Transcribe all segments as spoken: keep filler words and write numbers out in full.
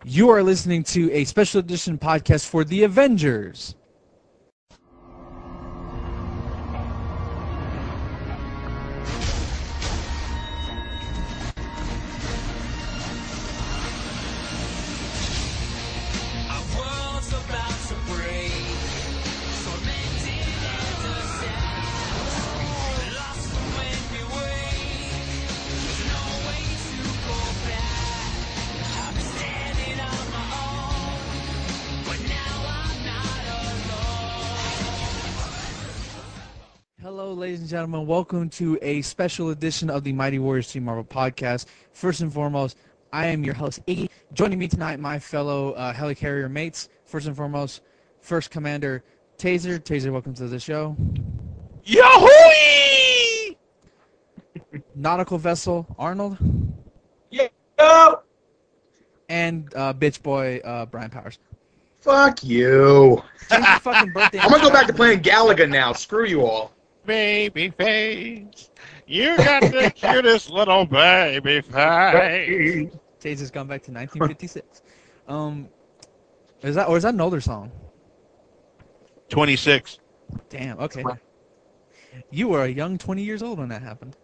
You are listening to a special edition podcast for The Avengers. Hello, ladies and gentlemen. Welcome to a special edition of the Mighty Warriors Team Marvel podcast. First and foremost, I am your host, Iggy. Joining me tonight, my fellow uh, helicarrier mates. First and foremost, First Commander Taser. Taser, welcome to the show. Yahoo! Nautical Vessel Arnold. Yeah. And uh, Bitch Boy uh, Brian Powers. Fuck you. Change your fucking birthday. I'm gonna go back to playing Galaga now. Screw you all. Baby face, you got the cutest little baby face. Taser's gone back to nineteen fifty-six. Um, is that or is that an older song? twenty-six. Damn. Okay. You were a young twenty years old when that happened.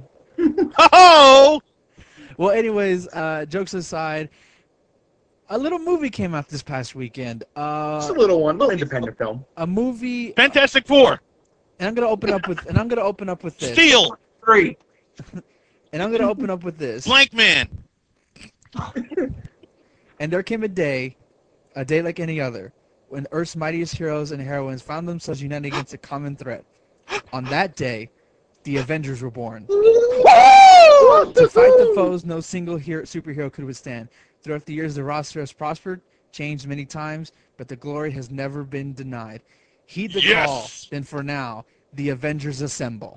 Oh! Well, anyways, uh, jokes aside, a little movie came out this past weekend. Uh, Just a little one, little independent film. a movie, Fantastic Four. and I'm gonna open up with, and I'm gonna open up with this, Steel. Great. and I'm gonna open up with this. Blank Man. And there came a day, a day like any other, when Earth's mightiest heroes and heroines found themselves united against a common threat. On that day, the Avengers were born. To fight the foes no single hero, superhero could withstand. Throughout the years, the roster has prospered, changed many times, but the glory has never been denied. Heed the Yes! call, then for now, the Avengers assemble.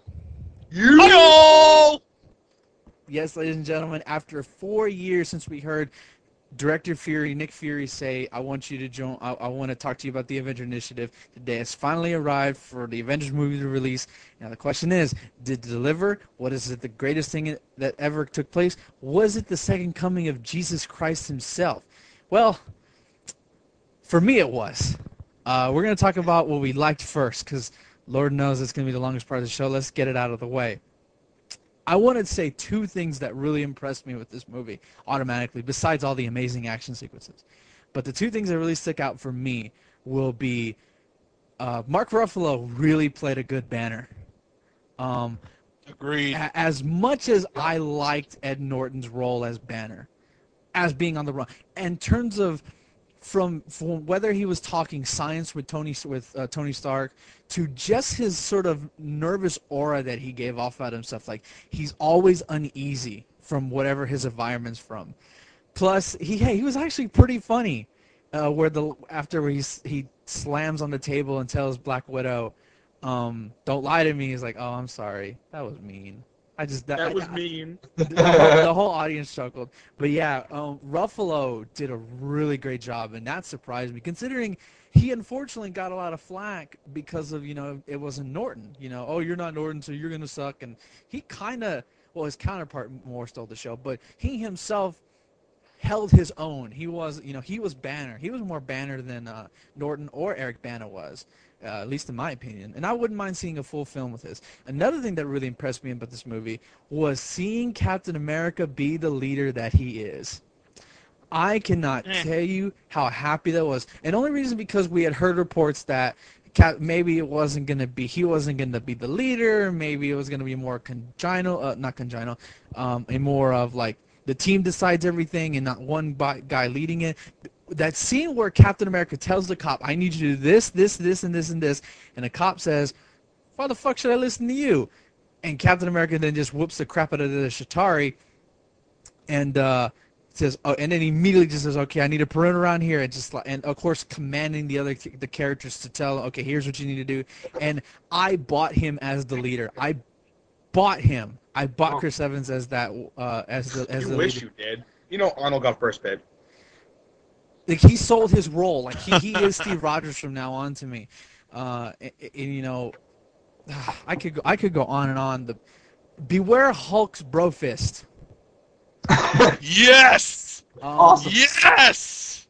Hello! Yes, ladies and gentlemen, after four years since we heard Director Fury, Nick Fury, say, I want you to join, I, I want to talk to you about the Avenger Initiative. The day has finally arrived for the Avengers movie to release. Now the question is, did it deliver? What is it the greatest thing that ever took place? Was it the second coming of Jesus Christ himself? Well, for me it was. Uh, we're going to talk about what we liked first, because Lord knows it's going to be the longest part of the show. Let's get it out of the way. I want to say two things that really impressed me with this movie automatically, besides all the amazing action sequences. But the two things that really stick out for me will be uh, Mark Ruffalo really played a good Banner. Um, Agreed. a- as much as I liked Ed Norton's role as Banner, as being on the run, in terms of from, from whether he was talking science with Tony with uh, Tony Stark to just his sort of nervous aura that he gave off about himself, like he's always uneasy from whatever his environment's from. Plus, he hey, he was actually pretty funny, uh, where the after he he slams on the table and tells Black Widow, um, "Don't lie to me." He's like, "Oh, I'm sorry, that was mean." I just that, That I- was I- mean. the, whole, the whole audience chuckled. But yeah, um, Ruffalo did a really great job, and that surprised me, considering he unfortunately got a lot of flack because of, you know, it wasn't Norton. You know, oh, you're not Norton, so you're going to suck. And he kind of, well, his counterpart more stole the show, but he himself held his own. He was, you know, he was Banner. He was more Banner than uh, Norton or Eric Bana was. Uh, at least in my opinion. And I wouldn't mind seeing a full film with this. Another thing that really impressed me about this movie was seeing Captain America be the leader that he is. I cannot Eh. tell you how happy that was. And only reason because we had heard reports that Cap, maybe it wasn't going to be, he wasn't going to be the leader, maybe it was going to be more congenial, uh, not congenial, um, and more of like the team decides everything and not one bi- guy leading it. That scene where Captain America tells the cop, I need you to do this, this, this, and this, and this, and the cop says, why the fuck should I listen to you? And Captain America then just whoops the crap out of the Chitauri and uh, says, oh, and then he immediately just says, okay, I need a perimeter around here, and just like, and of course commanding the other the characters to tell, okay, here's what you need to do. And I bought him as the leader. I bought him. I bought Chris Evans as that uh, as the as You the wish leader. you did. You know Arnold got first bid. Like, he sold his role. Like, he, he is Steve Rogers from now on to me. Uh, and, and, you know, I could go, I could go on and on. The beware Hulk's bro fist. Yes! Um, Awesome. Yes!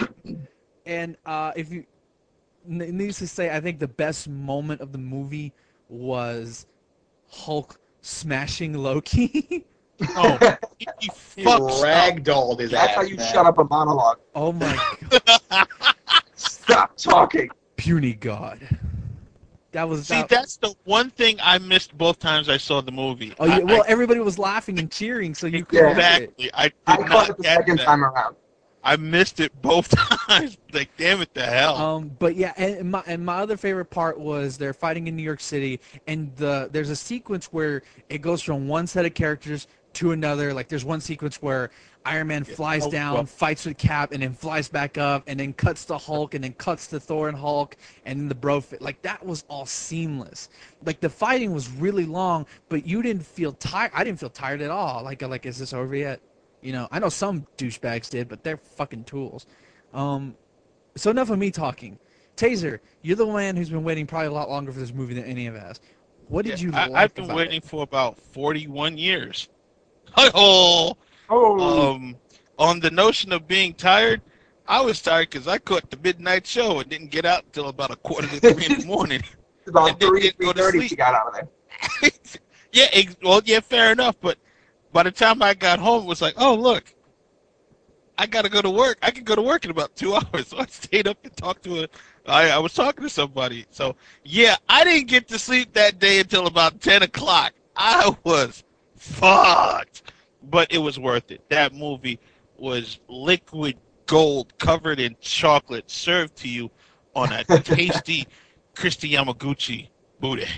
And uh, if you, n- needless to say, I think the best moment of the movie was Hulk smashing Loki. Oh, he, he He fucks up. ragdolled his That's ass. how you man. shut up a monologue. Oh my god, Stop talking. puny god. That was See, that. that's the one thing I missed both times I saw the movie. Oh yeah, I- well I- everybody was laughing and cheering, so you couldn't hear it. exactly. I did I caught not it the get second that. time around. I missed it both times. Like, damn it, the hell. Um, but yeah, and my and my other favorite part was they're fighting in New York City, and the there's a sequence where it goes from one set of characters to another. Like there's one sequence where Iron Man flies Oh, down, well. fights with Cap, and then flies back up, and then cuts to Hulk, and then cuts to Thor and Hulk, and then the bro fit. Like that was all seamless. Like the fighting was really long, but you didn't feel tired. I didn't feel tired at all. Like like is this over yet? You know, I know some douchebags did, but they're fucking tools. Um, so enough of me talking. Taser, you're the man who's been waiting probably a lot longer for this movie than any of us. What did you I, like I've been about waiting it? for about forty-one years. Oh, Oh, um, on the notion of being tired, I was tired because I caught the midnight show and didn't get out until about a quarter to three in the morning. about and then three, didn't go three to thirty sleep. she got out of there. yeah, ex- well, yeah, fair enough. But by the time I got home, it was like, oh, look, I got to go to work. I can go to work in about two hours. So I stayed up and talked to a, I, I was talking to somebody. So, yeah, I didn't get to sleep that day until about ten o'clock. I was fucked. But it was worth it. That movie was liquid gold covered in chocolate served to you on a tasty Christy Yamaguchi booty.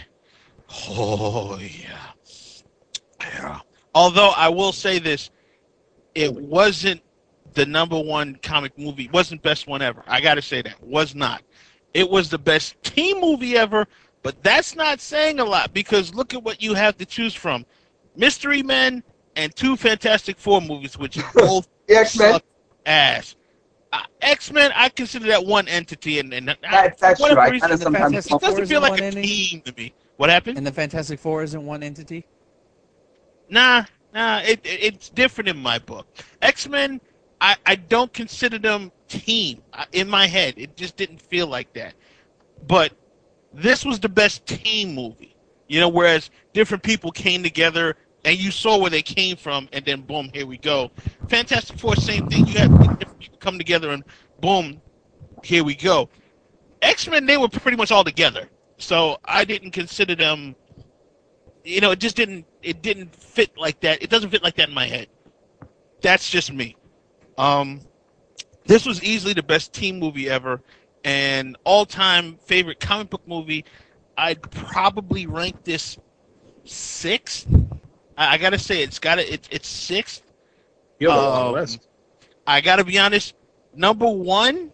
Oh, yeah. Yeah. Although I will say this, it wasn't the number one comic movie. Wasn't best one ever. I got to say that. Was not. It was the best team movie ever, but that's not saying a lot because look at what you have to choose from. Mystery Men and two Fantastic Four movies, which both The X-Men. suck ass. Uh, X-Men, I consider that one entity, and, and That, that's for true. whatever I reason, kind of the sometimes. Fantastic it doesn't Four feel isn't like one a entity? team to me. What happened? And the Fantastic Four isn't one entity? Nah, nah, it, it it's different in my book. X-Men, I, I don't consider them team. I- In my head, it just didn't feel like that. But this was the best team movie. You know, whereas different people came together and you saw where they came from, and then boom, here we go. Fantastic Four, same thing. You had different people come together, and boom, here we go. X-Men, they were pretty much all together, so I didn't consider them. You know, it just didn't. It didn't fit like that. It doesn't fit like that in my head. That's just me. Um, this was easily the best team movie ever, and all-time favorite comic book movie. I'd probably rank this sixth. I, I gotta say, it's got it. It's sixth. You have a long Um, list. I gotta be honest. Number one,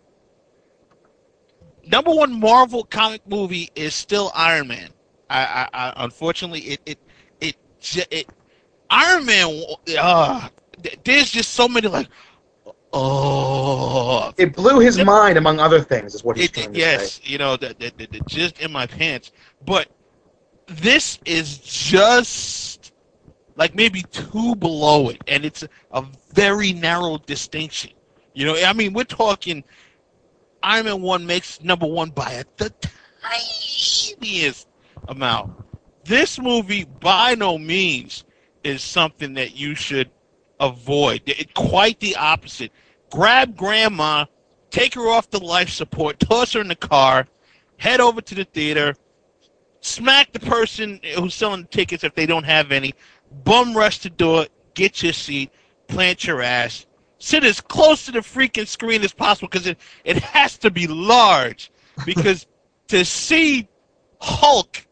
number one Marvel comic movie is still Iron Man. I, I, I unfortunately, it, it, it, it, it Iron Man. Uh, there's just so many like, oh, It blew his mind, among other things, is what he's it, trying it, to yes, say. you know, the, the, the, the just in my pants. But this is just like maybe two below it, and it's a very narrow distinction. You know, I mean, we're talking Iron Man one makes number one by a, the tiniest amount. This movie, by no means, is something that you should avoid. It, quite the opposite. Grab grandma, take her off the life support, toss her in the car, head over to the theater, smack the person who's selling the tickets if they don't have any, bum rush the door, get your seat, plant your ass, sit as close to the freaking screen as possible because it, it has to be large. Because to see Hulk,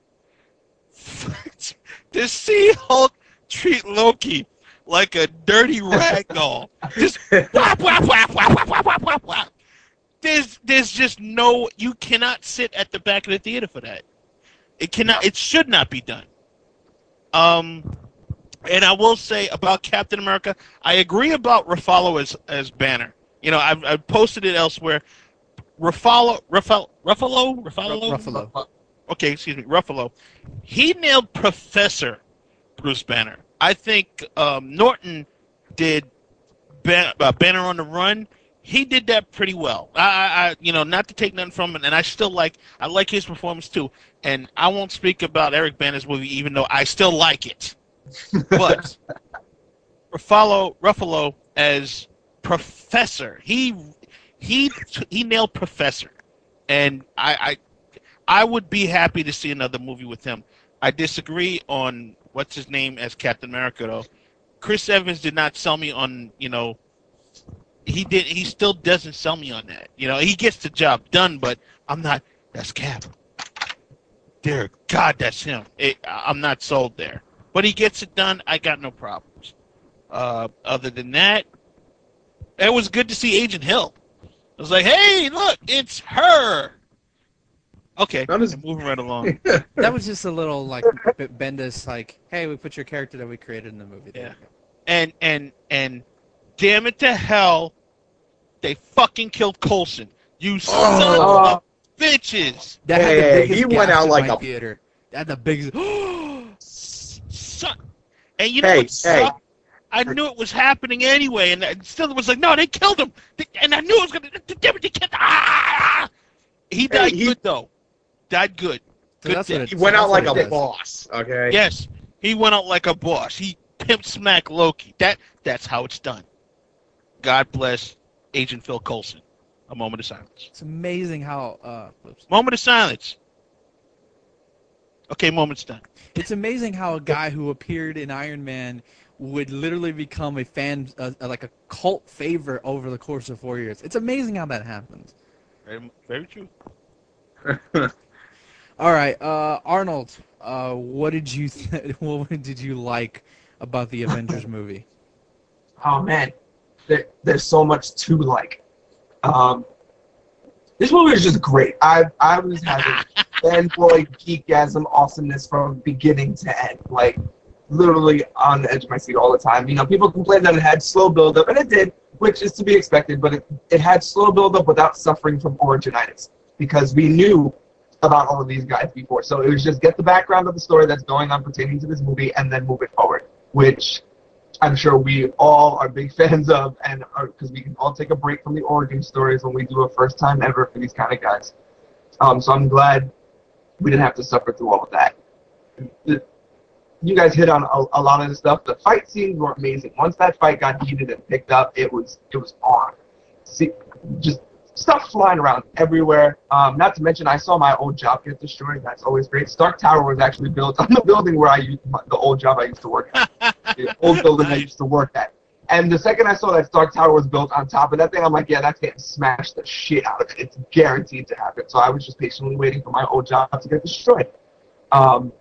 to see Hulk treat Loki like a dirty rag doll, just whap, whap, whap, whap, whap, whap, whap, whap, whap. There's, there's just no, you cannot sit at the back of the theater for that. It cannot, it should not be done. Um, and I will say about Captain America, I agree about Ruffalo as as Banner. You know, I've, I've posted it elsewhere. Ruffalo, Ruffalo, Ruffalo, Ruffalo, Ruffalo. Okay, excuse me, Ruffalo. He nailed Professor Bruce Banner. I think um, Norton did Ban- uh, Banner on the Run, he did that pretty well. I, I, I, you know, not to take nothing from him, and I still like, I like his performance too. And I won't speak about Eric Banner's movie, even though I still like it. But Ruffalo, Ruffalo as Professor, he, he, he nailed Professor, and I, I, I would be happy to see another movie with him. I disagree on what's his name as Captain America, though. Chris Evans did not sell me on, you know, he did. He still doesn't sell me on that. You know, he gets the job done, but I'm not. That's Cap. Dear God, that's him. It, I'm not sold there, but he gets it done. I got no problems. Uh, other than that, it was good to see Agent Hill. I was like, hey, look, it's her. Okay, Not as- I'm moving right along. That was just a little like B- Bendis, like, hey, we put your character that we created in the movie. There Yeah. you go. And and and damn it to hell, they fucking killed Coulson. You son Oh. of bitches. That had Hey, the hey, biggest he went gasp out in like my a- theater. That had the biggest. Son. And you know Hey, what hey. sucked? I knew it was happening anyway, and I still was like, no, they killed him. They- And I knew it was gonna. Damn it, they killed. Ah! He died he- good though. Died good. So Good that's what death. it- He so went that's out what like it a is. boss. Okay. Yes, he went out like a boss. He pimp smack Loki. That that's how it's done. God bless Agent Phil Coulson. A moment of silence. It's amazing how. Uh, whoops. Moment of silence. Okay, moment's done. It's amazing how a guy who appeared in Iron Man would literally become a fan, uh, like a cult favorite over the course of four years. It's amazing how that happens. Very, very true. All right, uh, Arnold, uh, what did you th- what did you like about the Avengers movie? Oh man, there, there's so much to like. Um, this movie is just great. I I was having fanboy geekasm awesomeness from beginning to end. Like literally on the edge of my seat all the time. You know, people complained that it had slow build up, and it did, which is to be expected. But it, it had slow build up without suffering from originitis because we knew about all of these guys before. So it was just get the background of the story that's going on pertaining to this movie and then move it forward, which I'm sure we all are big fans of, and because we can all take a break from the origin stories when we do a first time ever for these kind of guys. Um, so I'm glad we didn't have to suffer through all of that. The, you guys hit on a, a lot of the stuff. The fight scenes were amazing. Once that fight got heated and picked up, it was it was on. See, just stuff flying around everywhere. Um, not to mention, I saw my old job get destroyed. That's always great. Stark Tower was actually built on the building where I used my, the old job I used to work at, the old building I used to work at. And the second I saw that Stark Tower was built on top of that thing, I'm like, yeah, that's getting smashed the shit out of it. It's guaranteed to happen. So I was just patiently waiting for my old job to get destroyed. Um,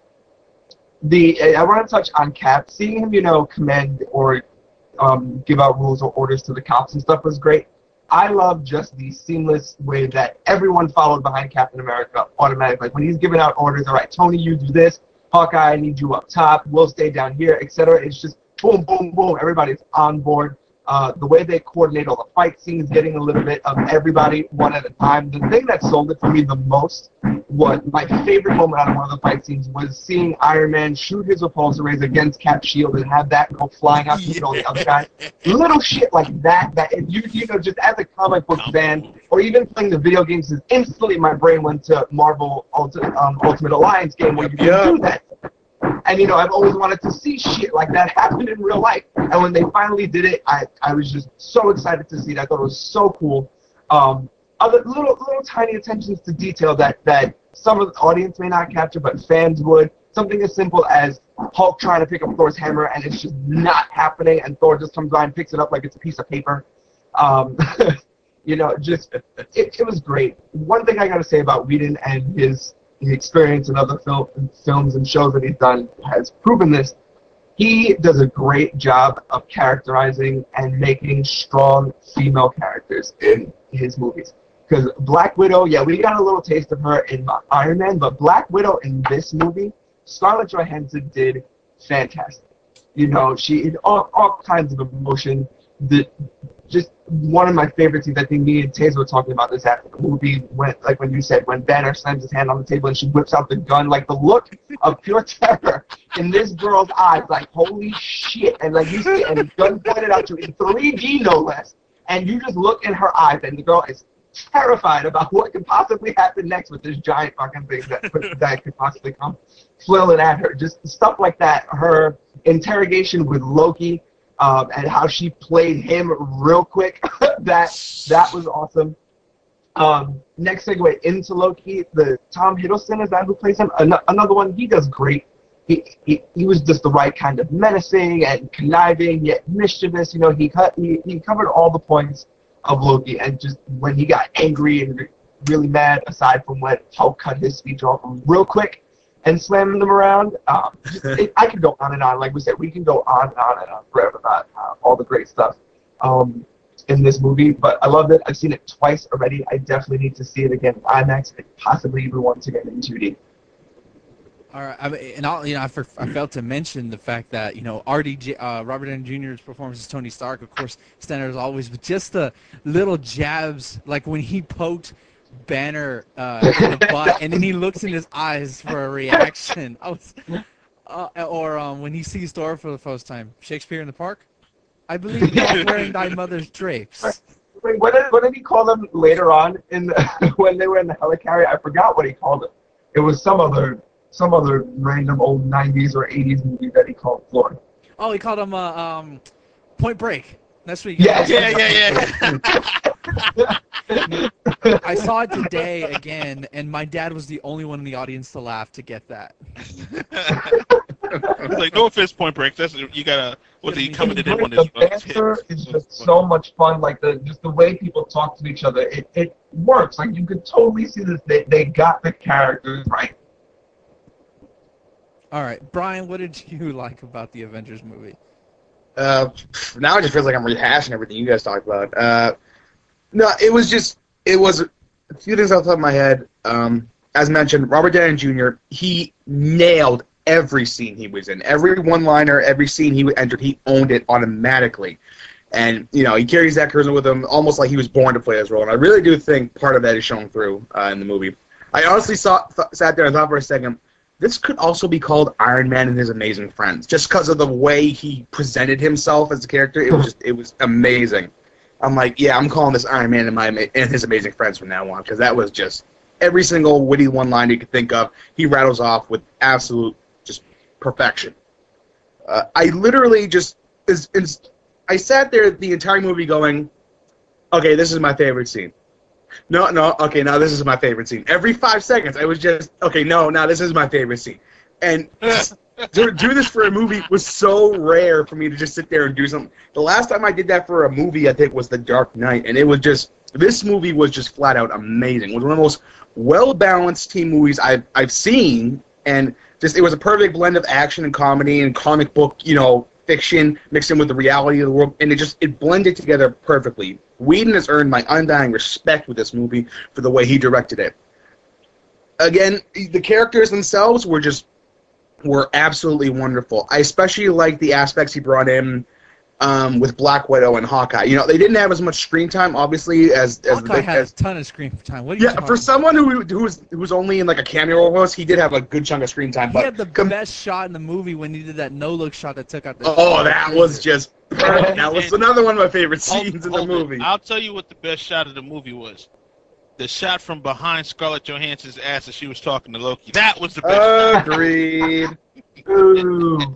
the I want to touch on Cap. Seeing him, you know, command or um, give out rules or orders to the cops and stuff was great. I love just the seamless way that everyone followed behind Captain America automatically. Like when he's giving out orders, all right, Tony, you do this. Hawkeye, I need you up top. We'll stay down here, et cetera. It's just boom, boom, boom. Everybody's on board. Uh, the way they coordinate all the fight scenes, getting a little bit of everybody one at a time. The thing that sold it for me the most, what my favorite moment out of one of the fight scenes was seeing Iron Man shoot his repulsor rays against Cap's shield and have that go flying out to hit all the other guys. Little shit like that, that if you you know, just as a comic book fan, or even playing the video games, instantly my brain went to Marvel Ulti- um, Ultimate Alliance game where you can Yeah. do that. And, you know, I've always wanted to see shit like that happen in real life. And when they finally did it, I, I was just so excited to see it. I thought it was so cool. Um, other little little tiny attentions to detail that, that some of the audience may not capture, but fans would. Something as simple as Hulk trying to pick up Thor's hammer, and it's just not happening, and Thor just comes by and picks it up like it's a piece of paper. Um, you know, just, it, it was great. One thing I got to say about Whedon and his his experience in other film, films and shows that he's done has proven this. He does a great job of characterizing and making strong female characters in his movies. Because Black Widow, yeah, we got a little taste of her in Iron Man, but Black Widow in this movie, Scarlett Johansson did fantastic. You know, she had all, all kinds of emotion. The, just one of my favorite scenes, I think me and Taser were talking about this after the movie, when, like when you said, when Banner slams his hand on the table and she whips out the gun, like the look of pure terror in this girl's eyes, like, holy shit. And like you see, and gun pointed out to you in three D, no less. And you just look in her eyes, and the girl is terrified about what could possibly happen next with this giant fucking thing that, that could possibly come flailing at her. Just stuff like that. Her interrogation with Loki, um, and how she played him real quick. that that was awesome. Um, next segue into Loki, the Tom Hiddleston, is that who plays him? An- another one, he does great. He, he he was just the right kind of menacing and conniving yet mischievous. You know, he cut he, he covered all the points of Loki, and just when he got angry and really mad, aside from when Hulk cut his speech off real quick and slamming them around, um, just, it, I could go on and on. Like we said, we can go on and on and on forever about uh, all the great stuff um, in this movie. But I loved it. I've seen it twice already. I definitely need to see it again in IMAX and possibly even once again in two D. All right, I mean, and I'll, you know, I, for, I failed to mention the fact that, you know, R D J, uh, Robert Downey Junior's performance as Tony Stark, of course, standard as always, but just the little jabs, like when he poked Banner uh, in the butt, and then he looks in his eyes for a reaction. I was, uh, or um, when he sees Thor for the first time, Shakespeare in the Park. I believe you're wearing thy mother's drapes. Wait, what did what did he call them later on in the, when they were in the helicarrier? I forgot what he called it. It was some other. Some other random old nineties or eighties movie that he called Floyd. Oh, he called him uh, um, Point Break. That's what he Yes. Yeah, yeah, yeah. I saw it today again, and my dad was the only one in the audience to laugh to get that. It's like, no offense, Point Break. That's you gotta. What's he coming in one The of his banter is just so much fun. Like the just the way people talk to each other, it, it works. Like you could totally see this. They they got the characters right. All right, Brian, what did you like about the Avengers movie? Uh, now it just feels like I'm rehashing everything you guys talked about. Uh, no, it was just, it was a few things off the top of my head. Um, as mentioned, Robert Downey Junior, he nailed every scene he was in. Every one-liner, every scene he entered, he owned it automatically. And, you know, he carries that charisma with him almost like he was born to play this role. And I really do think part of that is shown through uh, in the movie. I honestly saw, th- sat there and thought for a second, this could also be called Iron Man and His Amazing Friends, just because of the way he presented himself as a character. It was just, it was amazing. I'm like, yeah, I'm calling this Iron Man and, my, and His Amazing Friends from now on, because that was just every single witty one-line you could think of, he rattles off with absolute just perfection. Uh, I literally just, is, is, I sat there the entire movie going, okay, this is my favorite scene. No, no, okay, now this is my favorite scene. Every five seconds, I was just, okay, no, now this is my favorite scene. And to do this for a movie was so rare for me to just sit there and do something. The last time I did that for a movie, I think, was The Dark Knight, and it was just, this movie was just flat out amazing. It was one of the most well-balanced team movies I've, I've seen, and just, it was a perfect blend of action and comedy and comic book, you know, fiction mixed in with the reality of the world, and it just, it blended together perfectly. Whedon has earned my undying respect with this movie for the way he directed it. Again, the characters themselves were just, were absolutely wonderful. I especially liked the aspects he brought in um, with Black Widow and Hawkeye. You know, they didn't have as much screen time, obviously, as... as Hawkeye the, had as, a ton of screen time. What are you yeah, talking for about? someone who, who, was, who was only in like a cameo role, he did have a good chunk of screen time. He But had the com- best shot in the movie when he did that no-look shot that took out the... Oh, that was just perfect. That was another one of my favorite Hold- scenes in the hold it. movie. I'll tell you what the best shot of the movie was. The shot from behind Scarlett Johansson's ass as she was talking to Loki. That was the best shot. Agreed. Ooh.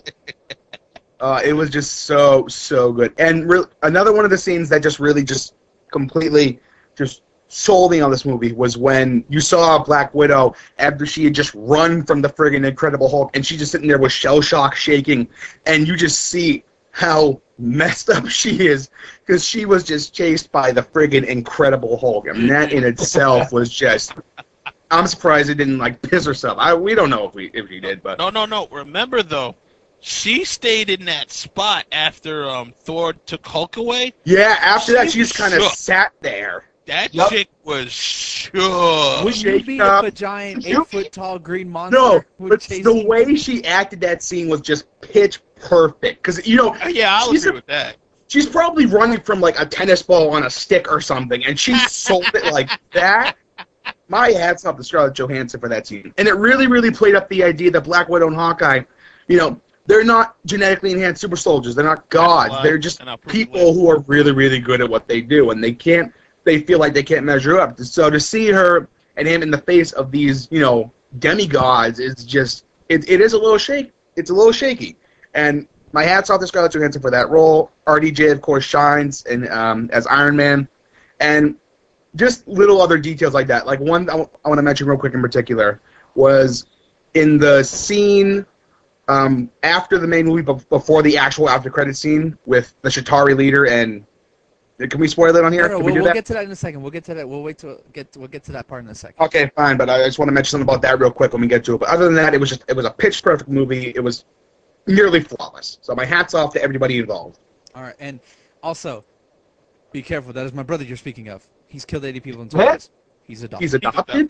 Uh, it was just so, so good. And re- another one of the scenes that just really just completely just sold me on this movie was when you saw Black Widow after she had just run from the friggin' Incredible Hulk, and she just sitting there with shell shock shaking, and you just see how messed up she is because she was just chased by the friggin' Incredible Hulk. I mean, that in itself was just... I'm surprised it didn't, like, piss herself. I, we don't know if we if she did, but... No, no, no. Remember, though, she stayed in that spot after um, Thor took Hulk away. Yeah, after that, She she just kind of shook. sat there. That Yep. chick was shook. Would you shake be up. if a giant You- eight-foot-tall green monster No, would but chase the you? way she acted that scene was just pitch perfect. Because, you know, Yeah, I'll she's agree a- with that. she's probably running from, like, a tennis ball on a stick or something, and she sold it like that. My hat's off to Scarlett Johansson for that scene. And it really, really played up the idea that Black Widow and Hawkeye you know, they're not genetically enhanced super soldiers. They're not gods. blood, They're just and I'll prove people it. who are really, really good at what they do, and they can't. They feel like they can't measure up. So to see her and him in the face of these, you know, demigods is just it. It is a little shake. It's a little shaky. And my hats off to Scarlett Johansson for that role. R D J, of course, shines in um, as Iron Man, and just little other details like that. Like one I, w- I want to mention real quick in particular was in the scene. Um, after the main movie, but before the actual after credit scene with the Shatari leader, and can we spoil it on here? No, no, Can we'll, we do we'll that? get to that in a second. We'll get to that. We'll wait to get. We'll get to that part in a second. Okay, fine. But I just want to mention something about that real quick when we get to it. But other than that, it was just it was a pitch perfect movie. It was nearly flawless. So my hats off to everybody involved. All right, and also, be careful. That is my brother you're speaking of. He's killed eighty people in What? Texas. He's adopted. He's adopted.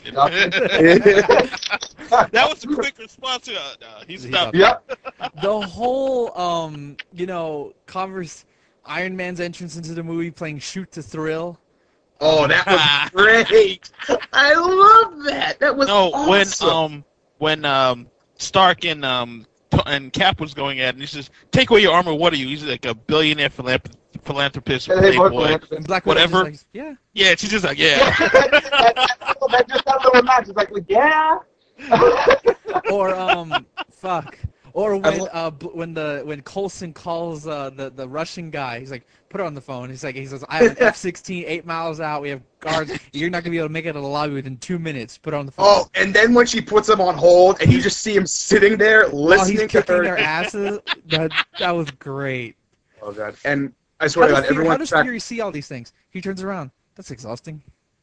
That was a quick response to uh, no, he's He's stopped. Yep. The whole, um, you know, converse, Iron Man's entrance into the movie, playing "Shoot to Thrill." Oh, that was great! I love that. That was No, awesome. when um when um Stark and um T- and Cap was going at, it, and he says, "Take away your armor. What are you?" He's like a billionaire philanthrop- philanthropist, Yeah, they both playboy. went. And Black Widow Whatever. just like, yeah. Yeah, she's just like, yeah. That just that little match is like, yeah. Or um, fuck. Or I when lo- uh bl- when the when Coulson calls uh the the Russian guy, he's like, put it on the phone. He's like, he says, I have an F sixteen eight miles out. We have guards. You're not gonna be able to make it to the lobby within two minutes. Put it on the phone. Oh, and then when she puts him on hold, and you just see him sitting there While listening he's to kicking her. their asses. That that was great. Oh god! And I How swear to does, God, Fury, how everyone. does track- Fury see all these things? He turns around. That's exhausting.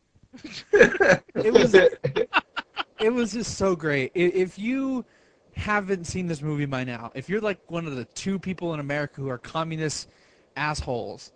It was it was just so great. I- If you haven't seen this movie by now, if you're like one of the two people in America who are communist assholes,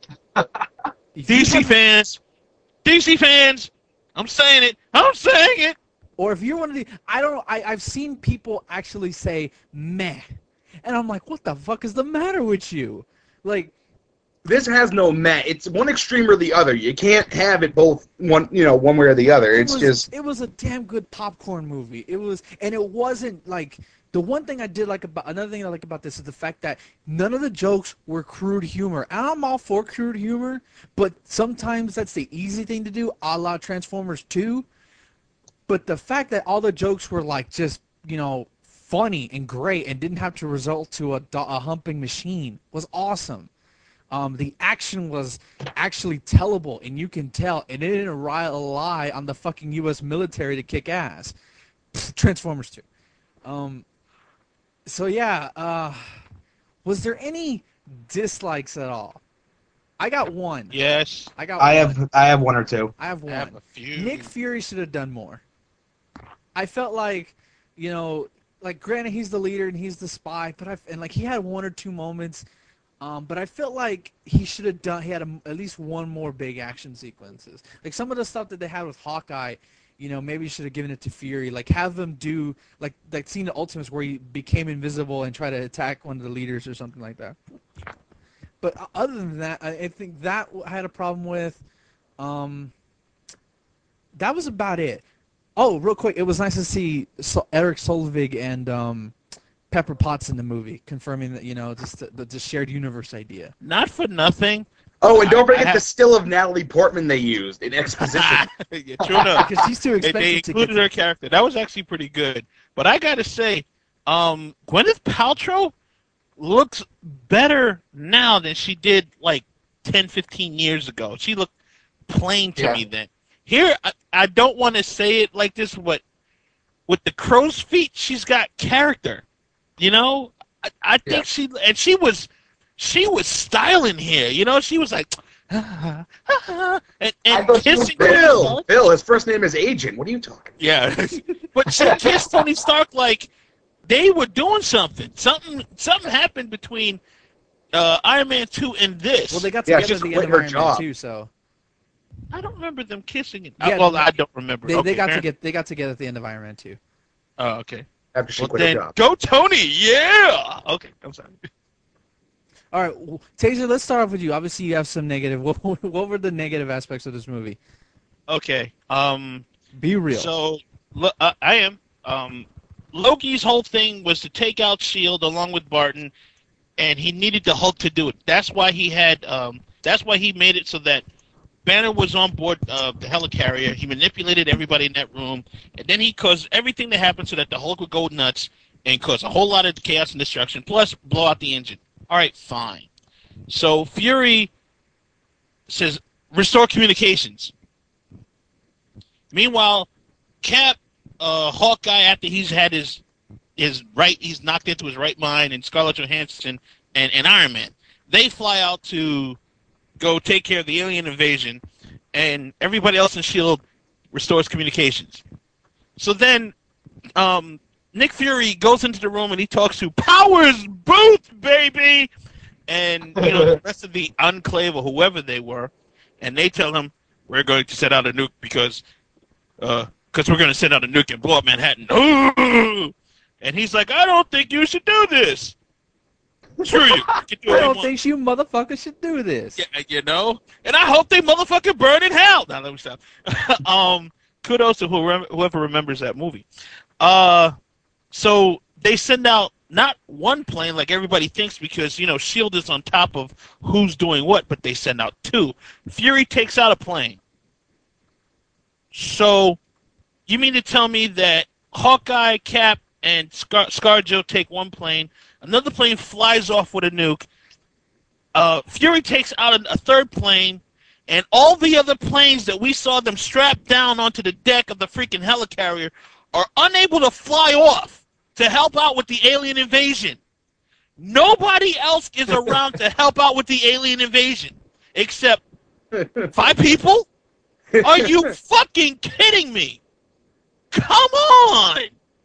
if you D C have- fans, D C fans, I'm saying it. I'm saying it. or if you're one of the, I don't, I, I've seen people actually say meh, and I'm like, what the fuck is the matter with you? Like, This has no meh. It's one extreme or the other. You can't have it both one, you know, one way or the other. it It's was, just it was a damn good popcorn movie. It was, and it wasn't like the one thing I did like about another thing I like about this is the fact that none of the jokes were crude humor. And I'm all for crude humor, but sometimes that's the easy thing to do, a la Transformers two. But the fact that all the jokes were like just, you know, funny and great and didn't have to result to a, do- a humping machine was awesome. Um, the action was actually tellable, and you can tell, and it didn't rely on the fucking U S military to kick ass. Pfft, Transformers two. Um, so yeah, uh, was there any dislikes at all? I got one. Yes, I got. I one. have I have one or two. I have I one. have a few. Nick Fury should have done more. I felt like, you know, like granted he's the leader and he's the spy, but I and like he had one or two moments, um, but I felt like he should have done. He had a, at least one more big action sequences. Like some of the stuff that they had with Hawkeye, you know, maybe should have given it to Fury. Like have them do like like scene the Ultimates where he became invisible and try to attack one of the leaders or something like that. But o- other than that, I, I think that I had a problem with. Um, that was about it. Oh, real quick, it was nice to see so- Eric Solvig and um, Pepper Potts in the movie, confirming that, you know, just the, the, the shared universe idea. Not for nothing. Oh, and don't I- I forget have- the still of Natalie Portman they used in exposition. Yeah, true enough. Because she's too They, expensive they to included get. her character. That was actually pretty good. But I gotta say, um, Gwyneth Paltrow looks better now than she did like ten, fifteen years ago. She looked plain to Yeah. me then. Here, I, I don't want to say it like this, but with the crow's feet, she's got character. You know, I, I think Yeah. she and she was, she was styling here. You know, she was like, and, I and thought she was kissing. Bill, Bill, his first name is Agent. What are you talking? Yeah, but she kissed Tony Stark like they were doing something. Something, something happened between uh, Iron Man two and this. Well, they got Yeah, together just at the quit end of her Iron Man job. two, so I don't remember them kissing. It. Yeah, Uh, well, I don't remember. they, okay, they got fair- to get they got together at the end of Iron Man two. Oh, okay. After she Well, quit her then job. go Tony. Yeah. Okay, I'm sorry. All right, well, Taser, let's start off with you. Obviously, you have some negative. What, what were the negative aspects of this movie? Okay. Um. Be real. So look, uh, I am. Um. Loki's whole thing was to take out Shield along with Barton, and he needed the Hulk to do it. That's why he had. Um, that's why he made it so that Banner was on board uh, the helicarrier. He manipulated everybody in that room, and then he caused everything to happen so that the Hulk would go nuts and cause a whole lot of chaos and destruction, plus blow out the engine. All right, fine. So Fury says, restore communications. Meanwhile, Cap, uh, Hawkeye, after he's had his his right, he's knocked into his right mind, and Scarlett Johansson and, and Iron Man, they fly out to go take care of the alien invasion, and everybody else in S H I E L D restores communications. So then, um, Nick Fury goes into the room and he talks to Powers Booth, baby, and you know the rest of the Enclave or whoever they were, and they tell him, we're going to set out a nuke because, uh, because we're going to send out a nuke and blow up Manhattan. Ooh! And he's like, I don't think you should do this. Screw you. you can do I what you don't want. think you motherfuckers should do this. Yeah, you know, and I hope they motherfucking burn in hell. Now let me stop. um, kudos to whoever, whoever remembers that movie. Uh, so they send out not one plane like everybody thinks because you know S H I E L D is on top of who's doing what, but they send out two. Fury takes out a plane. So you mean to tell me that Hawkeye, Cap, and Scar- ScarJo take one plane, another plane flies off with a nuke, uh, Fury takes out a, a third plane, and all the other planes that we saw them strapped down onto the deck of the freaking helicarrier are unable to fly off to help out with the alien invasion. Nobody else is around to help out with the alien invasion except five people? Are you fucking kidding me? Come on!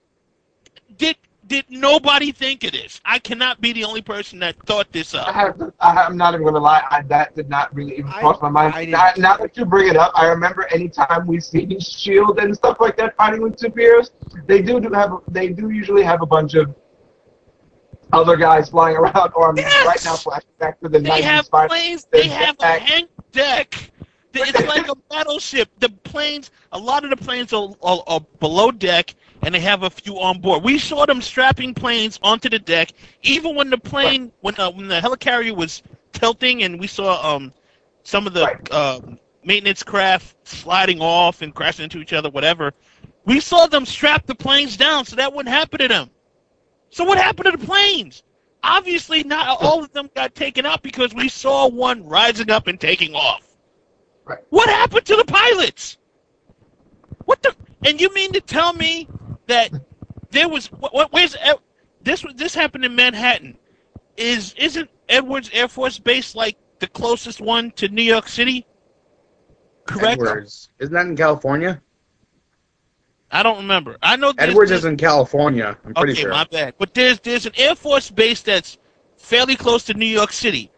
Did did nobody think of this? I cannot be the only person that thought this I up. have. To, I, I'm not even gonna lie. I, that did not really even I- cross my mind. I didn't. Now, now that you bring it up, I remember anytime we see Shield and stuff like that fighting with superheroes, they do, do have. They do usually have a bunch of other guys flying around. Or I'm Yes! right now flashing back to the They nineties have fight. planes. They There's have a jetpack. hank deck. It's like a battleship. The planes, a lot of the planes are, are, are below deck, and they have a few on board. We saw them strapping planes onto the deck, even when the plane, when uh, when the helicarrier was tilting, and we saw um some of the Right. uh, maintenance craft sliding off and crashing into each other, whatever. We saw them strap the planes down, so that wouldn't happen to them. So what happened to the planes? Obviously, not all of them got taken out because we saw one rising up and taking off. Right. What happened to the pilots? What the? And you mean to tell me that there was? What? what where's Ed- this? This happened in Manhattan. Is isn't Edwards Air Force Base like the closest one to New York City? Correct. Edwards. Isn't that in California? I don't remember. I know there's, Edwards there's- is in California. I'm pretty okay, sure. my bad. But there's there's an Air Force base that's fairly close to New York City.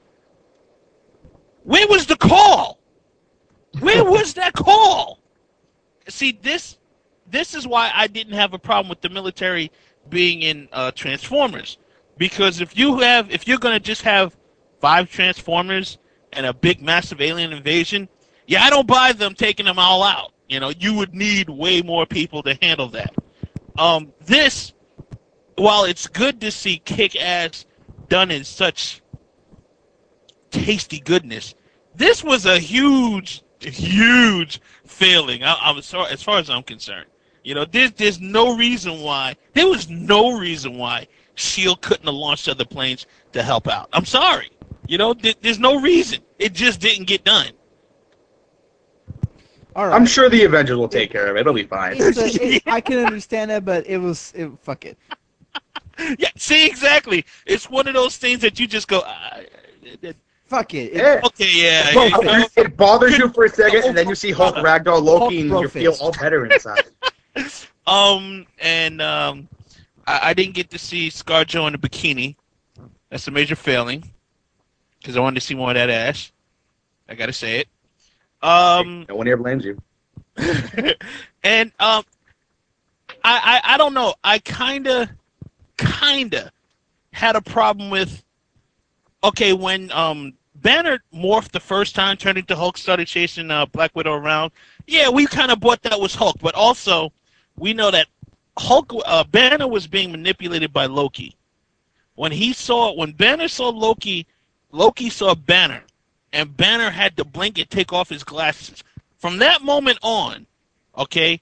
Where was the call? Where was that call? See, this this is why I didn't have a problem with the military being in uh, Transformers, because if you have if you're gonna just have five Transformers and a big massive alien invasion, yeah, I don't buy them taking them all out. You know, you would need way more people to handle that. Um, this, while it's good to see Kick-Ass done in such tasty goodness, this was a huge, huge failing. I, I'm sorry, as far as I'm concerned. You know, there's there's no reason why there was no reason why Shield couldn't have launched other planes to help out. I'm sorry. You know, there, there's no reason. It just didn't get done. All right. I'm sure the Avengers will take care of it. It'll be fine. It's a, it, I can understand that, but it was it, fuck it. Yeah, see, exactly. It's one of those things that you just go, uh, Fuck it. It- Yeah. okay, yeah. Bro, you know, It bothers you for a second, and then you see Hulk Ragdoll Loki, and Hulk you feel Brofist. all better inside. Um, and um, I, I didn't get to see ScarJo in a bikini. That's a major failing, because I wanted to see more of that ass. I gotta say it. Um, No one here blames you. and um, I, I I don't know. I kinda kinda had a problem with. Okay, when um Banner morphed the first time, turned into Hulk, started chasing uh, Black Widow around. Yeah, we kind of bought that was Hulk, but also we know that Hulk uh, Banner was being manipulated by Loki. When he saw, when Banner saw Loki, Loki saw Banner, and Banner had to blink and take off his glasses. From that moment on, okay,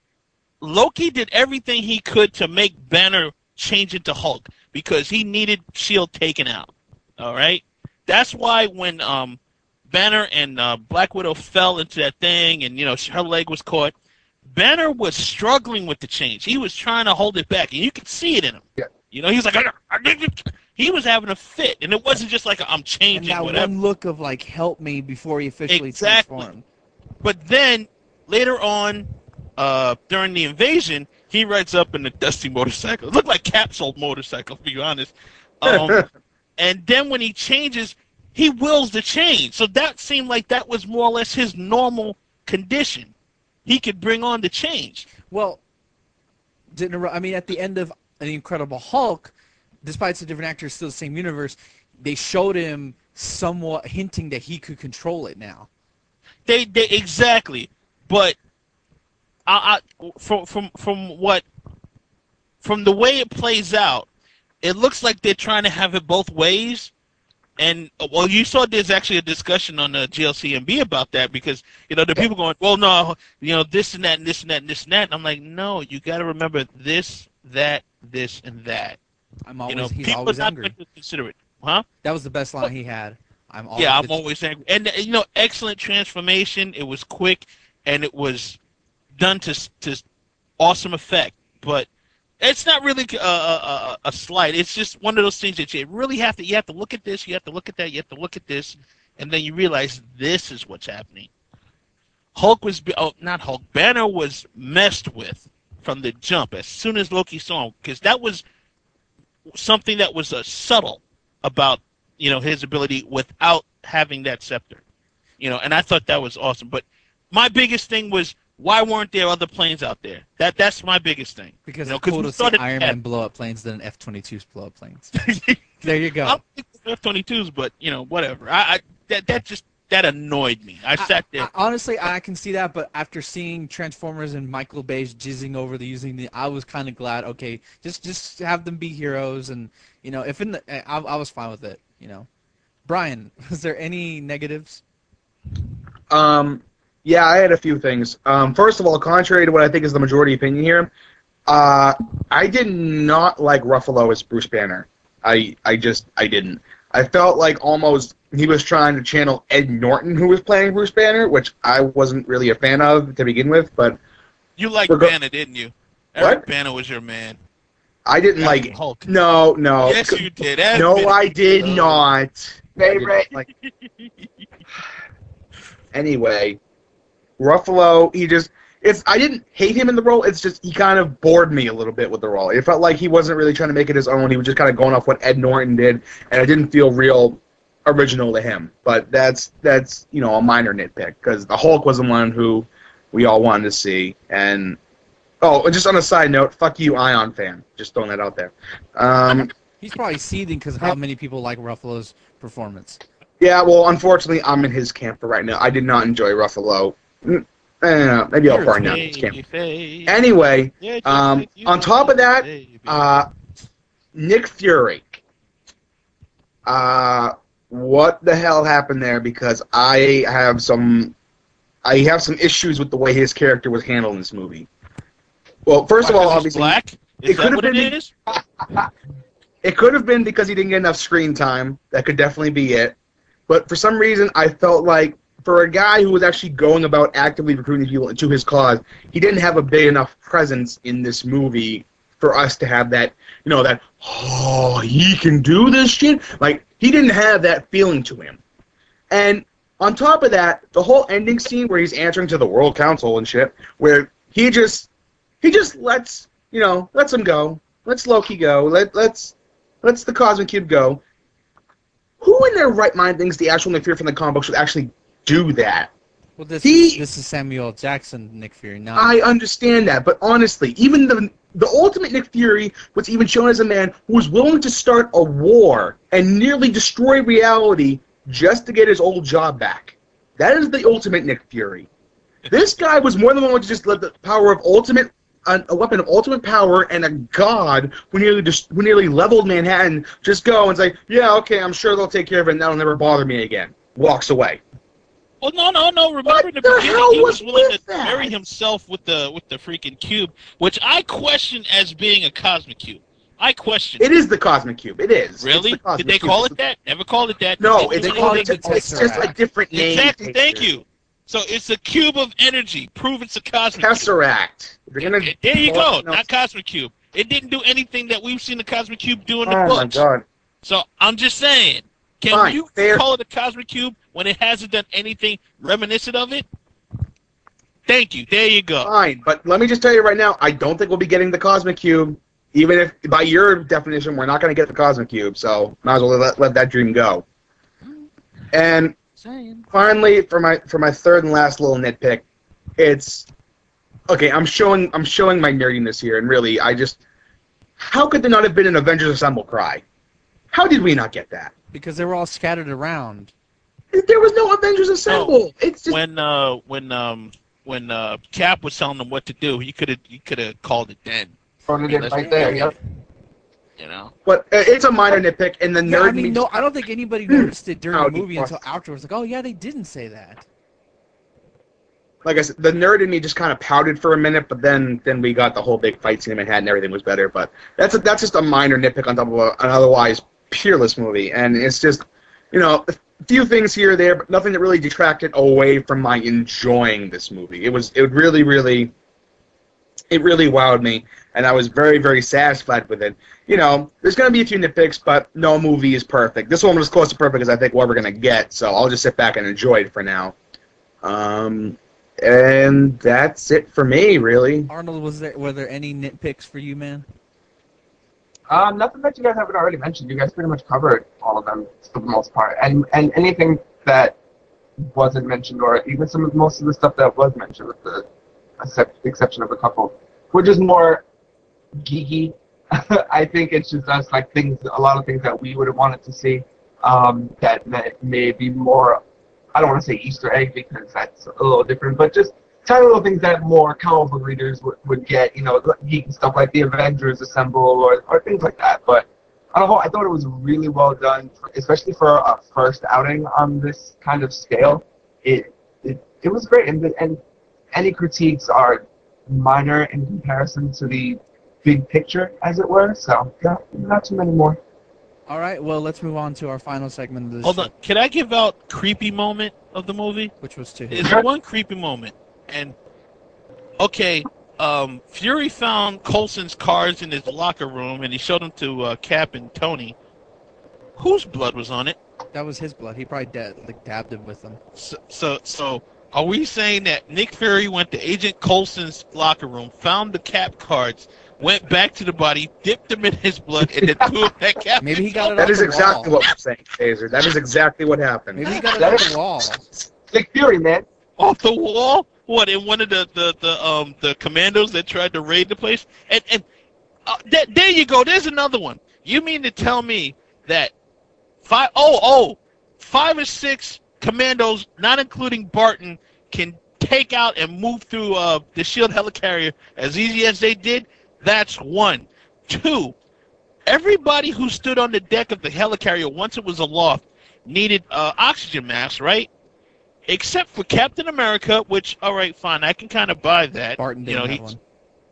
Loki did everything he could to make Banner change into Hulk because he needed S H I E L D taken out. All right, that's why when um, Banner and uh, Black Widow fell into that thing, and you know her leg was caught, Banner was struggling with the change. He was trying to hold it back, and you could see it in him. Yeah. You know, he was like, he was having a fit, and it wasn't just like I'm changing. And that whatever. one look of like help me before he officially Exactly. transformed. But then later on, uh, during the invasion, he rides up in a dusty motorcycle. It looked like Cap's old motorcycle, to be honest. Um, and then when he changes, he wills to change. So that seemed like that was more or less his normal condition. He could bring on the change. Well, didn't I mean at the end of The Incredible Hulk, despite it's a different actor, still the same universe, they showed him somewhat hinting that he could control it now. They, they exactly, but I, I, from from from what, from the way it plays out, it looks like they're trying to have it both ways. And well, you saw there's actually a discussion on the G L C M B about that because you know the people going, well, no, you know this and that and this and that and this and that. And I'm like, no, you got to remember this, that, this, and that. I'm always you know, he's people always are not angry. going to consider it, huh? That was the best line he had. I'm always Yeah, I'm always angry. And you know, excellent transformation. It was quick and it was done to to awesome effect, but. It's not really a, a, a slight. It's just one of those things that you really have to. You have to look at this. You have to look at that. You have to look at this, and then you realize this is what's happening. Hulk was, oh, not Hulk. Banner was messed with from the jump as soon as Loki saw him, because that was something that was uh, subtle about you know his ability without having that scepter, you know. And I thought that was awesome. But my biggest thing was. Why weren't there other planes out there? That that's my biggest thing. Because you know, it's cool we to see started Iron at- Man blow up planes than F twenty-twos blow up planes. There you I go. don't think F twenty-twos, but you know, whatever. I, I that that just that annoyed me. I sat there. I, I, honestly, I can see that, but after seeing Transformers and Michael Bay jizzing over the using the, I was kind of glad. Okay, just just have them be heroes, and you know, if in the, I, I was fine with it. You know, Brian, was there any negatives? Um, yeah, I had a few things. Um, first of all, contrary to what I think is the majority opinion here, uh, I did not like Ruffalo as Bruce Banner. I I just I didn't. I felt like almost he was trying to channel Ed Norton, who was playing Bruce Banner, which I wasn't really a fan of to begin with. But You liked We're go- Banner, didn't you? Eric What? Banner was your man. I didn't Yeah, like. Hulk. No, no. Yes, you did. Admit No, it. I did Uh, not. Favorite. I didn't like- Anyway, Ruffalo, he just. It's. I didn't hate him in the role. It's just he kind of bored me a little bit with the role. It felt like he wasn't really trying to make it his own. He was just kind of going off what Ed Norton did, and it didn't feel real original to him. But that's that's you know a minor nitpick because the Hulk was the one who we all wanted to see. And oh, and just on a side note, fuck you, Ion fan. Just throwing that out there. Um, He's probably seething because of how many people like Ruffalo's performance. yeah, well, unfortunately, I'm in his camp for right now. I did not enjoy Ruffalo. Mm, eh, maybe I'll burn down his camp. Baby, Anyway, yeah, just um, like you, on top of that, baby. uh, Nick Fury. Uh, what the hell happened there? Because I have some, I have some issues with the way his character was handled in this movie. Well, first of Why, all, 'cause he's obviously, black. it Is that could've what it been- is? it could have been because he didn't get enough screen time. That could definitely be it. But for some reason, I felt like for a guy who was actually going about actively recruiting people into his cause, he didn't have a big enough presence in this movie for us to have that, you know, that, oh, he can do this shit. Like, he didn't have that feeling to him. And on top of that, the whole ending scene where he's answering to the World Council and shit, where he just, he just lets, you know, lets him go. Lets Loki go. Let, let's, let's the Cosmic Cube go. Who in their right mind thinks the actual Nick Fury from the comic book should actually do that? Well, this He- this is Samuel Jackson, Nick Fury. Not I understand that, but honestly, even the the ultimate Nick Fury was even shown as a man who was willing to start a war and nearly destroy reality just to get his old job back. That is the ultimate Nick Fury. This guy was more than willing to just let the power of ultimate a, a weapon of ultimate power and a god who nearly just who nearly leveled Manhattan just go and say, yeah, okay, I'm sure they'll take care of it and that'll never bother me again. Walks away. Well, no, no, no. Remember What in the, the beginning, hell he was was willing with to that? bury himself with the with the freaking cube, which I question as being a cosmic cube. I question. It is the Cosmic Cube. It is. It's Really? the Cosmic Did they Cube. call it that? Never called it that. No, Did it's, they They do call it's, it the it's just a Tesseract. different name. Exactly. Thank taker. you. So it's a cube of energy. Prove it's a cosmic Tesseract. If you're gonna cube. There you call go. it- no. Not cosmic cube. It didn't do anything that we've seen the cosmic cube do in the Oh my books. god. So I'm just saying, can Fine, you fair. call it a cosmic cube when it hasn't done anything reminiscent of it? Thank you. There you go. Fine, but let me just tell you right now, I don't think we'll be getting the Cosmic Cube. Even if, by your definition, we're not going to get the Cosmic Cube, so might as well let, let that dream go. And Saying. finally, for my for my third and last little nitpick, it's okay. I'm showing I'm showing my nerdiness here, and really, I just how could there not have been an Avengers Assemble cry? How did we not get that? Because they were all scattered around. There was no Avengers Assemble. It's just When uh when um when uh Cap was telling them what to do, he could have he could have called it then. Voted it right there. Yep. You know. but uh, it's a minor nitpick, and the Yeah, nerd I mean, me no, I don't think anybody noticed it during How the do you movie watch- until afterwards. Like, oh yeah, they didn't say that. like I said, the nerd in me just kind of pouted for a minute, but then then we got the whole big fight scene in Manhattan, and everything was better. But that's a, that's just a minor nitpick on top of a, an otherwise peerless movie, and it's just, you know, a few things here or there, but nothing that really detracted away from my enjoying this movie. It was it really really, it really wowed me, and I was very very satisfied with it. You know, there's gonna be a few nitpicks, but no movie is perfect. This one was close to perfect as I think what we're gonna get, so I'll just sit back and enjoy it for now. Um. And that's it for me, really. Arnold, was there were there any nitpicks for you, man? Um, nothing that you guys haven't already mentioned. You guys pretty much covered all of them for the most part, and and anything that wasn't mentioned, or even some of most of the stuff that was mentioned, with the except, exception of a couple, were just more geeky. I think it's just us like things, a lot of things that we would have wanted to see. Um, that may, may be more. I don't want to say Easter egg because that's a little different, but just tiny little things that more comic book readers would, would get, you know, geek stuff like the Avengers Assemble or, or things like that. But on the whole, I thought it was really well done, especially for a first outing on this kind of scale. It it, it was great, and, and any critiques are minor in comparison to the big picture, as it were. So, yeah, not too many more. All right, well, let's move on to our final segment of this Hold show, on. Can I give out creepy moment of the movie? which was to Is there one creepy moment? And okay, um, Fury found Coulson's cards in his locker room, and he showed them to uh, Cap and Tony. Whose blood was on it? that was his blood. He probably dead, like dabbed him with them. So, so, so, are we saying that Nick Fury went to Agent Coulson's locker room, found the Cap cards, went back to the body, dipped them in his blood, and then threw them at Cap? Maybe he got it That off is the exactly wall. what we're saying, Taser. That is exactly what happened. Maybe he got it That off is- the wall. Nick Fury, man. Off the wall? What, in one of the the, the um the commandos that tried to raid the place? And and uh, th- there you go. There's another one. You mean to tell me that five oh oh five or six commandos, not including Barton, can take out and move through uh the Shield helicarrier as easy as they did? That's one. Two. Everybody who stood on the deck of the helicarrier once it was aloft needed uh, oxygen masks, right? Except for Captain America, which, all right, fine, I can kind of buy that. Barton you didn't know, have he's- one.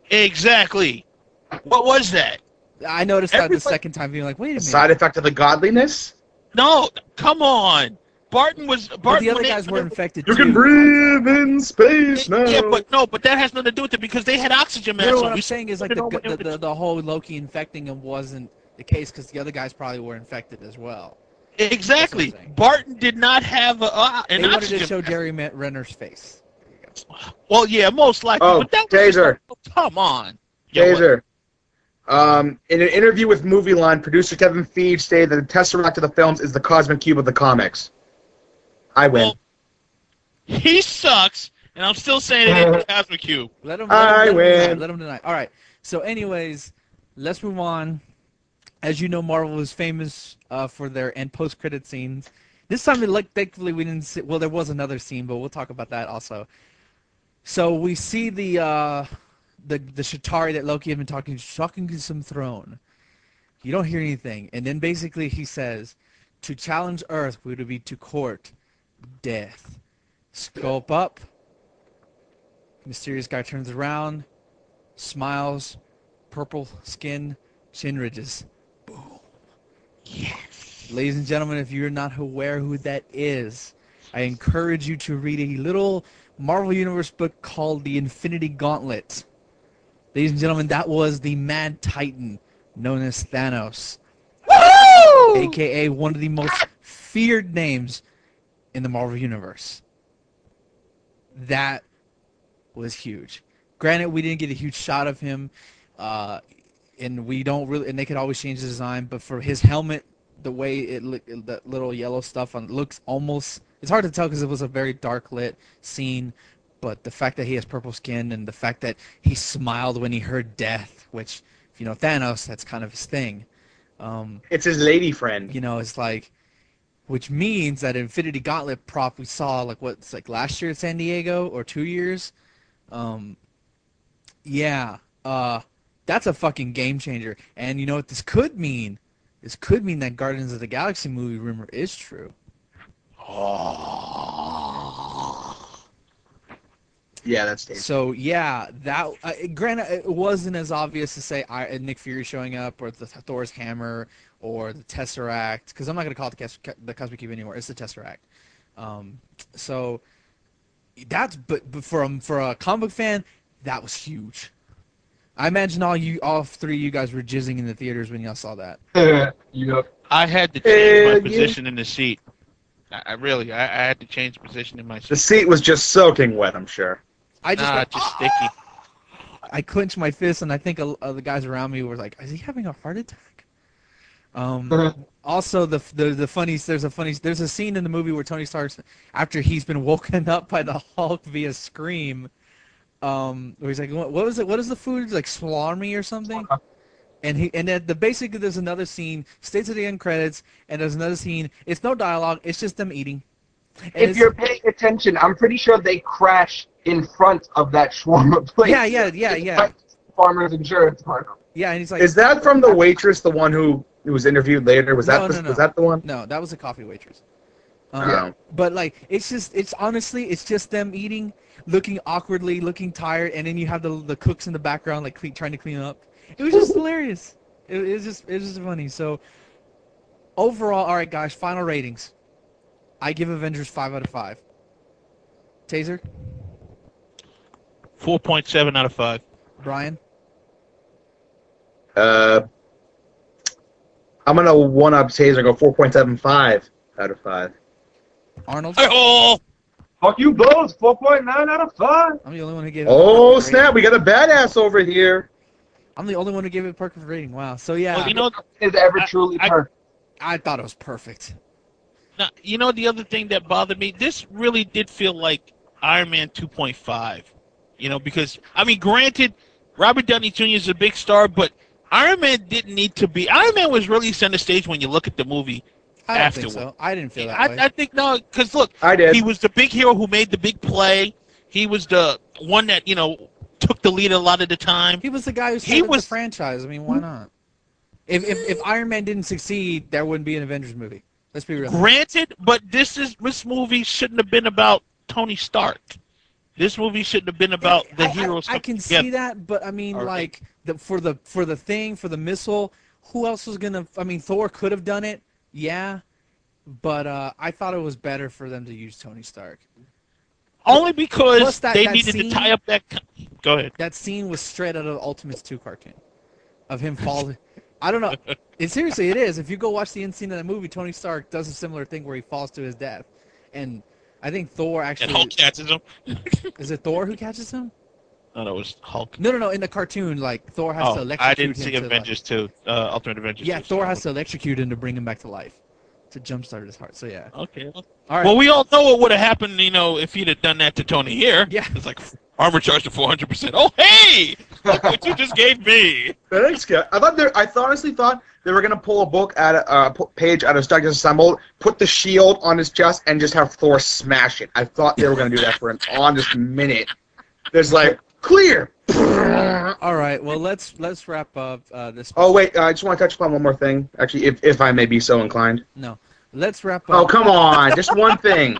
Exactly. What was that? I noticed that the Everybody- second time, being like, wait a A minute. side effect of the godliness? No, come on. Barton was But Barton. the other when they- guys were when they- infected You too. can breathe in space now. Yeah, but no, but that has nothing to do with it because they had oxygen masks No, on. what I'm We saying is like put it the, on when the, they- the, the whole Loki infecting him wasn't the case because the other guys probably were infected as well. Exactly. That's what I'm saying. Barton did not have a, uh, an They wanted oxygen to show mask. Jerry Ma- Renner's face. Well, yeah, most likely. Oh, but that was just Taser. like, come on. Yeah, what- Taser. Um, in an interview with Movie Line, producer Kevin Feige stated that the Tesseract of the films is the Cosmic Cube of the comics. I win. Well, he sucks, and I'm still saying it ain't the Cosmic Cube. Let him, I let him, let him win. deny. Let him deny. All right. So, anyways, let's move on. As you know, Marvel is famous uh, for their end post-credit scenes. This time, like, thankfully, we didn't see. Well, there was another scene, but we'll talk about that also. So we see the uh, the the Shatari that Loki had been talking talking to some throne. You don't hear anything, and then basically he says, "To challenge Earth would be to court death." Scope up. Mysterious guy turns around, smiles, purple skin, chin ridges. Boom. Yes. Ladies and gentlemen, if you're not aware who that is, I encourage you to read a little Marvel Universe book called The Infinity Gauntlet. Ladies and gentlemen, that was the Mad Titan known as Thanos. Woo! A K A one of the most feared names in the Marvel Universe. That was huge. Granted, we didn't get a huge shot of him, uh, and we don't really, and they could always change the design, but for his helmet, the way it looked, that little yellow stuff on, looks almost, it's hard to tell because it was a very dark lit scene, but the fact that he has purple skin and the fact that he smiled when he heard death, which, if you know Thanos, that's kind of his thing. Um, It's his lady friend. you know, it's like, which means that Infinity Gauntlet prop we saw, like, what, it's like last year at San Diego, or two years? Um, yeah, uh, that's a fucking game changer. And you know what this could mean? This could mean that Guardians of the Galaxy movie rumor is true. Yeah, that's dangerous. So, yeah, that, uh, granted, it wasn't as obvious to say I, Nick Fury showing up, or the Thor's hammer, or the Tesseract, because I'm not going to call it the, the Cosmic Cube anymore. It's the Tesseract. Um, so, that's, but, but for, a, for a comic book fan, that was huge. I imagine all you, all three of you guys were jizzing in the theaters when y'all saw that. Yep. I had to change my Uh, yeah. position in the seat. I, I really, I, I had to change position in my The seat. seat was just soaking wet, I'm sure. I just, Nah, went, just sticky. I clenched my fist, and I think uh, the guys around me were like, "Is he having a heart attack?" Um, also, the, the the funny there's a funny there's a scene in the movie where Tony Stark, after he's been woken up by the Hulk via scream, um, where he's like, "What, what was it? What is the food like? Salami or something?" And he and then the basically there's another scene, stays at the end credits, and there's another scene. It's no dialogue. It's just them eating. And If it's- you're paying attention, I'm pretty sure they crash in front of that shawarma place. yeah, yeah, yeah, yeah, Farmers Insurance Park. yeah, and he's like, Is that from the waitress, the one who, who was interviewed later? Was No, that the, no, no. was that the one? no, that was a coffee waitress. Um, Yeah. But like, it's just, it's honestly, it's just them eating, looking awkwardly, looking tired, and then you have the the cooks in the background like clean, trying to clean up. It was just hilarious. It, it was just, it was just funny. So overall, all right, guys, final ratings. I give Avengers five out of five. Taser, four point seven out of five. Brian, Uh, I'm gonna one up Taser and go four point seven five out of five. Arnold. Oh, Fuck you both. four point nine out of five. I'm the only one who gave it. a Oh perfect snap! rating. We got a badass over here. I'm the only one who gave it a perfect rating. Wow. So yeah, well, you know, Is ever I- truly I- perfect. I thought it was perfect. now, you know the other thing that bothered me. This really did feel like Iron Man two point five. You know, because I mean, granted, Robert Downey Junior is a big star, but Iron Man didn't need to be. Iron Man was really center stage when you look at the movie. I don't Afterward. think so. I didn't feel that way. I, I think no, because look, I did. he was the big hero who made the big play. He was the one that you know took the lead a lot of the time. He was the guy who He started was- the franchise. I mean, why not? If, if if Iron Man didn't succeed, there wouldn't be an Avengers movie. Let's be real. Granted, but this is this movie shouldn't have been about Tony Stark. This movie shouldn't have been about the I, heroes. I, I can together. see that, but I mean, All right. like the for the for the thing for the missile, who else was gonna? I mean, Thor could have done it, yeah, but uh, I thought it was better for them to use Tony Stark. Only because Plus that- they that needed scene- to tie up that. co- Go ahead. That scene was straight out of Ultimates two cartoon, of him falling. I don't know. It seriously, it is. If you go watch the end scene of that movie, Tony Stark does a similar thing where he falls to his death, and I think Thor And actually Hulk catches him. is it Thor who catches him? No, no, it was Hulk. No, no, no. In the cartoon, like Thor has to Oh, electrocute I didn't him see to, like- Avengers two, uh, Ultimate Avengers. yeah, two, Thor so- has to electrocute him to bring him back to life, to jumpstart his heart. So yeah. Okay. All right. Well, we all know what would have happened, you know, if he'd have done that to Tony here. Yeah. It's like armor charged to four hundred percent. Oh, hey! Look what you just gave me. Thanks, guy. I thought they I th- honestly thought they were gonna pull a book out of uh, pu- page out of Stark Disassembled, put the shield on his chest, and just have Thor smash it. I thought they were gonna do that for an honest minute. There's like clear. All right. Well, let's let's wrap up uh, this. Oh wait, uh, I just want to touch upon one more thing. Actually, if if I may be so inclined. No, let's wrap Oh up. come on, just one thing.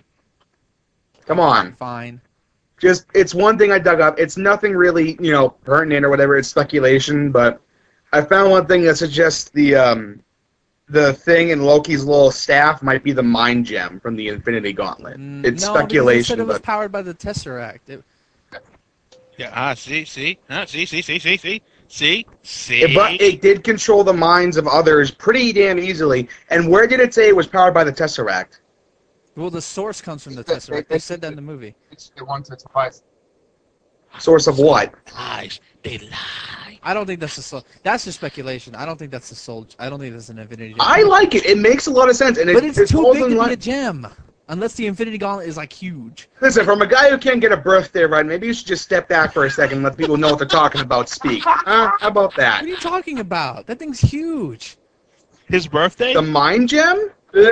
Come on. Fine. Just it's one thing I dug up. It's nothing really, you know, pertinent or whatever. It's speculation, but I found one thing that suggests the um the thing in Loki's little staff might be the mind gem from the Infinity Gauntlet. Mm, It's no, because speculation, it said it was but powered by the Tesseract. It, Yeah. Ah. See. See. Ah, see. See. See. See. See. See. See. but it did control the minds of others pretty damn easily. And where did it say it was powered by the Tesseract? well, the source comes from the They- Tesseract. they- They said that in the movie. They want to twice. Source of what? Lies. They lie. I don't think that's the soul. That's just speculation. I don't think that's the soul. I don't think that's an Infinity Gem. I like it. It makes a lot of sense, and it, but it's it too falls big in to line- be a gem, unless the Infinity Gauntlet is like huge. Listen, from a guy who can't get a birthday right, maybe you should just step back for a second and let people know what they're talking about speak. Huh? How about that? What are you talking about? That thing's huge. His birthday. The mind gem? Uh,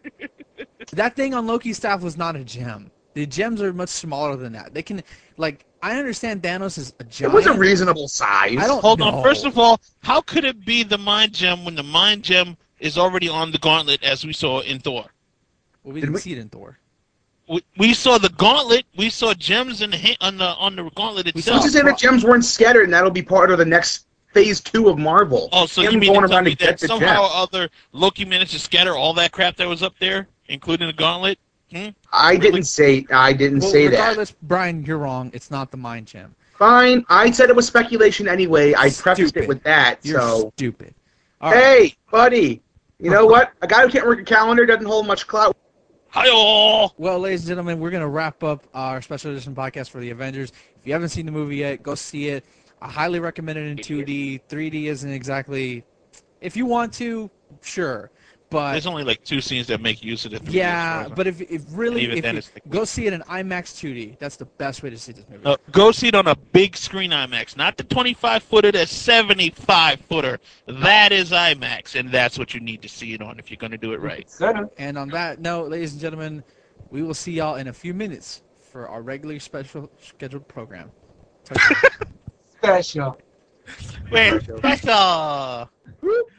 That thing on Loki's staff was not a gem. The gems are much smaller than that. They can, like, I understand Thanos is a It giant. was a reasonable size. I don't Hold know. on. First of all, how could it be the mind gem when the mind gem is already on the gauntlet, as we saw in Thor? Well, we Did didn't we- see it in Thor. We, we saw the gauntlet. We saw gems in the ha- on the on the gauntlet We I'm itself. just saying the gems weren't scattered, and that'll be part of the next phase two of Marvel. Oh, so Him you mean going to tell around me to get that the somehow gem. or other Loki managed to scatter all that crap that was up there, including the gauntlet? Hmm? I didn't say I didn't Well, say that. regardless, Brian, you're wrong. It's not the mind gem. Fine, I said it was speculation anyway. I prefaced Stupid. it with that. You're So, stupid. All right. hey, buddy, you know what? A guy who can't work a calendar doesn't hold much clout. Hi-oh! Well, ladies and gentlemen, we're going to wrap up our special edition podcast for the Avengers. If you haven't seen the movie yet, go see it. I highly recommend it in two D. three D isn't exactly... If you want to, sure. But There's only like two scenes that make use of the three D yeah, as far as but if, if really... even If then you, it's like- go see it in IMAX two D. That's the best way to see this movie. Uh, go see it on a big screen IMAX, not the twenty-five footer, the seventy-five footer. That is IMAX, and that's what you need to see it on if you're going to do it right. Consider. And on that note, ladies and gentlemen, we will see y'all in a few minutes for our regularly special scheduled program. Special. Wait, special.